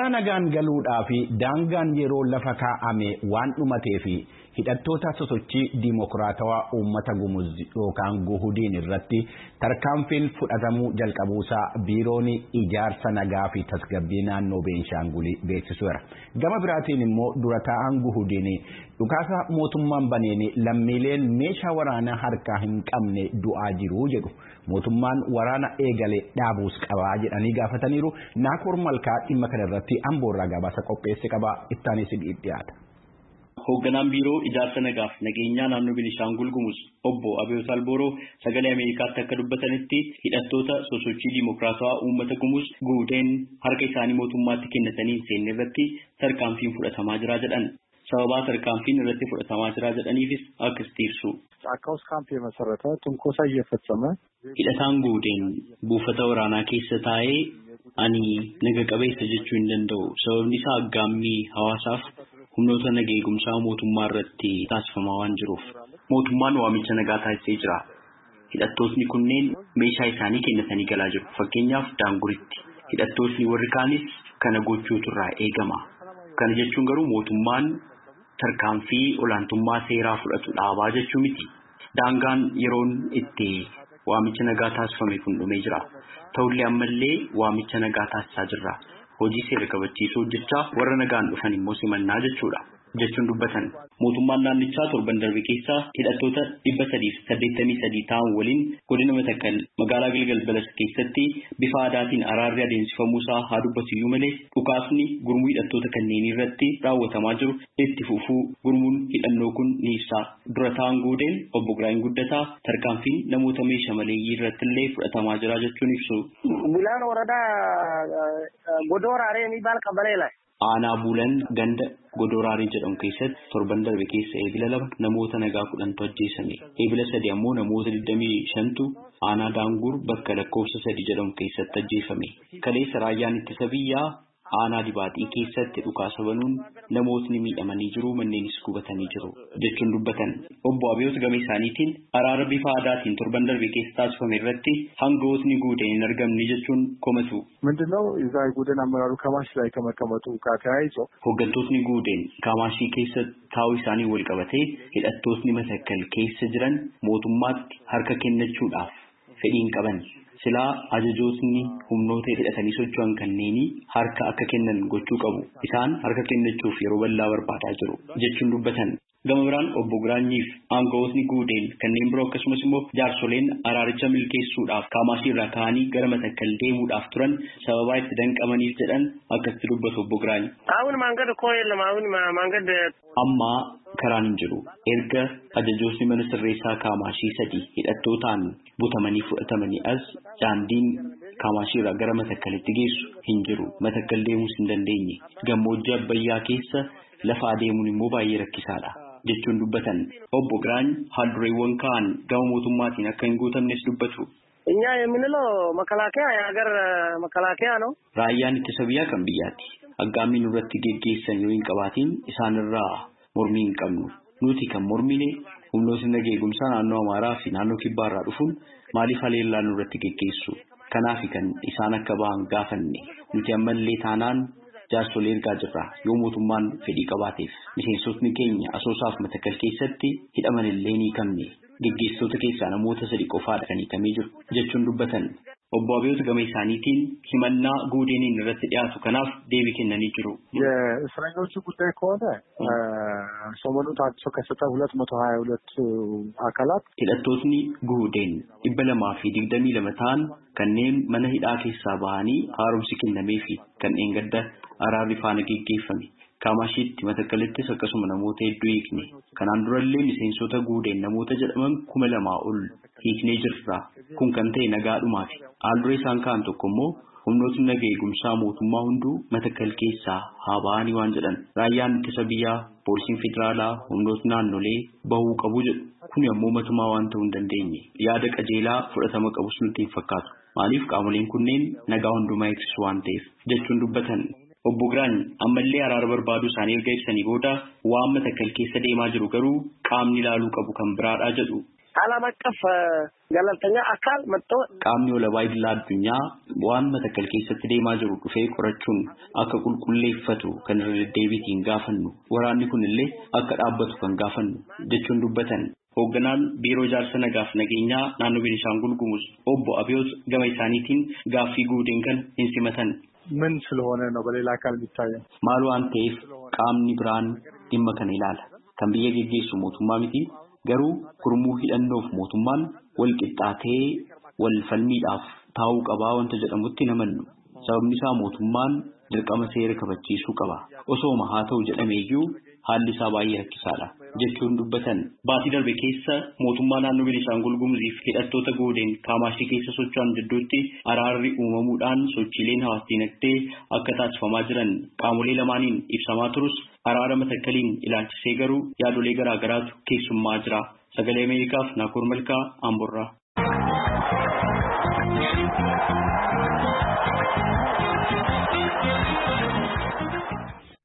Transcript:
Gara nagaan galuudhaa fi daangaan yeroo lafa kaa'ame waan dhumatee fi hidhattoota sosochii dimokiraatawaa uummata gumuz yookaan guhudiin irratti tarkaanfiin fudhatamuu jalqabuusaa biiroon ijaarsa nagaa fi tasgabbii naannoo Beenshaangulii beeksiseera. Gama biraatiin immoo dura taa'aan guhudiin dhukaasa mootummaan baneen lammiileen meeshaa waraanaa harkaa hin qabne du'aa jiru jedhu. Mootummaan waraana eegale dhaabuus qabaa jedhanii gaafataniiru. Naakoor Malkaa dhimma kana irratti Amboorraa gabaasa qopheesse qaba. Ittaanis dhiyaata. Hoogganaan biiroo ijaarsa nagaaf nageenyaa naannoo Beenshaangul Gumuz obbo Abeyoot Albooroo sagalee Ameerikaatti akka dubbatanitti hidhattoota sosochii dimokiraatawaa uummata Gumuz guuteen harka isaanii mootummaatti kennatanii seenne irratti tarkaanfiin fudhatamaa jira jedhan. Sababa tarkaanfiin irratti fudhatamaa jira jedhaniifis akkas ibsu. Hidhataan guuteen buufata waraanaa keessa taa'ee ani naga qabeessa jechuu hin danda'u. Sababni isaa aggaammii hawaasaaf humnoota nagaa eegumsaa mootummaa irratti taasifamaa waan jiruuf. Mootummaan waamicha nagaa taasisee jira. Hidhattootni kunneen meeshaa isaanii kennatanii galaa jiru. Fakkeenyaaf Daanguritti. Hidhattootni warri kaanis kana gochuutu irraa eegama. Kana jechuun garuu mootummaan tarkaanfii olaantummaa seeraa fudhatu dhaabaa jechuu miti. Daangaan yeroon itti waamicha nagaa taasifame kun dhumee jira. Ta'ullee ammallee waamicha nagaa taasisaa jirra. Hojii seera kabachiisuu hojjechaa warra nagaan dhufan immoo simannaa jechuudha. Jechuun dubbatan mootummaan naannichaa torban darbe keessa hidhattoota 383 ta'an waliin godina Matakkal magaalaa Gilgal Balas keessatti bifa aadaatiin araarri adeemsifamuusaa haa dubbatu malee dhukaasni gurmuu hidhattoota kanneen irratti raawwatamaa jiru itti fufuu gurmuun hidhannoo kun ni ibsa. Dura ta'an guudeen obbo Giraany Guddataa tarkaanfiin namoota meeshaa maleeyyii irratti illee fudhatamaa jira jechuun ibsu. Bulaan waradaa Godooraalee ni baal qabaleela. Aanaa Buulan ganda Godoraarii jedhamu keessatti torban darbe keessa eebila 2 namoota nagaa 10tu ajjeesame. Eebila 3 ammoo namoota 25tu aanaa Daangur bakka lakkoofsa 3 jedhamu keessatti ajjeefame. Kaleessa raayyaan ittisa biyyaa aanaa Dibaaxii keessatti dhukaasa banuun namootni miidhamanii jiru, manneenis gubatanii jiru jechuun dubbatan. Obbo Abeyoot gama isaaniitiin araara bifa aadaatiin torban darbe keessa taasifame irratti hangootni guuteen hin argamne jechuun komatu. ምንድነው እዛ ጉደን አመራሩ ከማሽ ላይ ከመቀመጡ ጋር ተያይዞ hooggantootni guuteen kaamaashii keessa taa'uu isaanii wal qabatee hidhattootni Matakkal keessa jiran mootummaatti harka kennachuudhaaf fedhiin qaban. Silaa ajajootni humnoota hidhatanii socho'an kanneenii harka akka kennan gochuu qabu. Isaan harka kennachuuf yeroo bal'aa barbaadaa jiru jechuun dubbatan. Gama biraan obbo Giraanyiif aangawootni guudeen kanneen biroo akkasumas immoo jaarsoleen araaricha milkeessuudhaaf kaamaashii irraa ka'anii gara Matakkal deemuudhaaf turan sababaa itti danqamaniif jedhan akkasitti dubbatu obbo Giraany. Amma karaan hin jiru. Erga ajajootni mana sirreessaa kaamaashii 3 hidhattootaan butamanii fudhatamanii as daandiin kaamaashii irraa gara Matakkalitti geessu hin jiru. Matakkal deemuus hin dandeenye. Gammoojjii Abbayyaa keessa lafa adeemuun immoo baay'ee rakkisaadha jechuun dubbatan. Obbo Giraany haaldureewwan ka'an gama mootummaatiin akka hin guutamnes dubbatu. እኛ የምንለው መከላከያ የሀገር መከላከያ ነው. Raayyaan ittisa biyyaa kan biyyaati. Aggaammiin irratti geggeessan yoo hin qabaatiin isaanirraa mormii hin qabnu. Nuti kan mormine humnootni nagaa eegumsaa naannoo Amaaraa fi naannoo Kibbaarraa dhufuun maaliif haleellaa nurratti geggeessu? Kanaaf kan isaan akka ba'an gaafanne. Nuti ammallee taanaan jaarsolee ergaa jirra. Yoo mootummaan fedhii qabaateef miseensotni keenya Asoosaaf Matakkal keessatti hidhaman illee ni hiikamne. Geggeessitoota keessaa namoota 3 qofaadha kan hiikamee jiru jechuun dubbatan. Obbo Abeyoot gama isaaniitiin himannaa guudeeniin irratti dhiyaatu kanaaf deebii kennanii jiru. የእስረኞቹ ጉዳይ ከሆነ ሰሞኑን ታድሶ ከሰጠ 222 አካላት hidhattootni guudeen 222 ta'an kanneen mana hidhaa keessaa bahanii haaromsi kennamee fi kanneen gadda araarri faana geggeeffame. Kaamaashiitti Matakkalittis akkasuma namoota hedduu hiikne. Kanaan durallee miseensota guudeen namoota jedhaman 2,000 ol hiiknee jirra. Kun kan ta'e nagaadhumaaf. Haalduree isaan ka'an tokko immoo humnootni nagaa eegumsaa mootummaa hunduu Matakkal keessaa haa ba'anii waan jedhan. Raayyaan ittisa biyyaa, poolisiin federaalaa, humnootni naannolee bahuu qabu jedhu. Kun ammoo matumaa waan ta'uu hin dandeenye. Yaada qajeelaa fudhatama qabus nutti hin fakkaatu. Maaliif qaamoleen kunneen nagaa hundumaa eegsisu waan ta'eef jechuun dubbatan. Obbo Giraany ammallee araara barbaaduu isaanii erga ibsanii booda waan Matakkal keessa deemaa jiru garuu qaamni ilaaluu qabu kan biraadha jedhu. ዓለም አቀፍ ገለልተኛ አካል መጥቶ qaamni walabaa idilaa addunyaa waan Matakkal keessatti deemaa jiru dhufee qorachuun akka qulqulleeffatu kan irra deddeebiitiin gaafannu waraanni kun illee akka dhaabbatu kan gaafannu jechuun dubbatan. Hoogganaan biiroo ijaarsa nagaaf nageenyaa naannoo Beenishaangul Gumuz obbo Abiyoot gama isaaniitiin gaaffii guuteen kan hin simatan. ምን ስለሆነ ነው በሌላ አካል የሚታየው? Maal waan ta'eef qaamni biraan dhimma kana ilaala. Kan biyya geggeessu mootummaa miti. Garuu gurmuu hidhannoof mootummaan wal qixxaatee wal falmiidhaaf taa'uu qabaa wanta jedhamutti namannu. Sababni isaa mootummaan dirqama seera kabachiisuu qaba. Osooma haa ta'u jedhameeyyuu haalli isaa baay'ee rakkisaadha jechuun dubbatan. Baatii darbe keessa mootummaa naannoo Beenishaangul Gumuziif hidhattoota Goodeen Kaamaashii keessa socho'an jidduutti araarri uumamuudhaan sochiileen hawaas dinagdee akka taasifamaa jiran qaamolee lamaaniin ibsamaa turus araara Matakkaliin ilaalchisee garuu yaadolee garaa garaatu keessummaa jira. Sagalee Ameerikaaf Naakoor Malkaa Amborraa.